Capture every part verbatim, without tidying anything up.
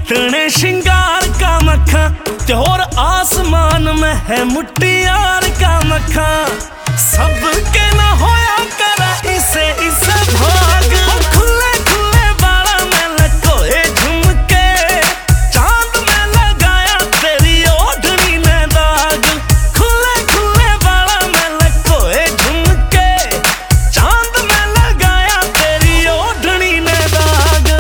इतने श्रृंगार का मक्खा ते और आसमान में है मुट्टियार का मक्खा। सबके ना होया करा इसे इसे भाग। खुले खुले बाला में लकोए झुमके, चांद में लगाया तेरी ओढ़नी ने दाग। खुले खुले बाला में लकोए झुमके, चांद में लगाया तेरी ओढ़नी ने दाग।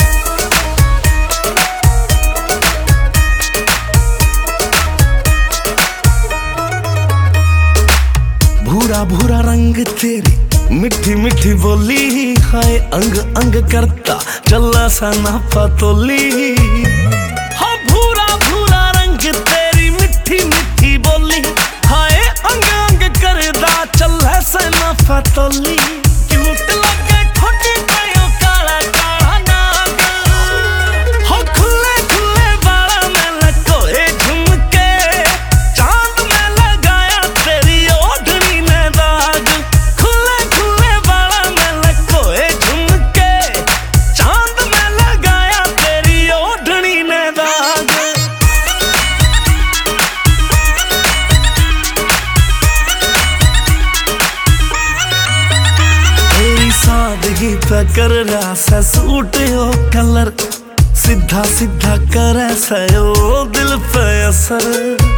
भूरा भूरा रंग तेरी मिठी मिठी बोली, हाय अंग अंग करता चला सा नापा तोली। हाँ भूरा भूरा रंग तेरी मिठी मिठी बोली, हाय अंग अंग करता चला सा नापा तोली। क्यूट लगे ठोटी पायो काला काला नाग। हो खुले खुले बाला में लकोए झुमके, चांद में लगाया तेरी ओढ़नी ने दाग। खुले खुले बाला में लकोए झुमके, चांद में लगाया तेरी ओढ़नी ने दाग। तेरी सादगी पे कर रहा सा सूट ओ कलर, सीधा सीधा करे सा ओ दिल पे असर।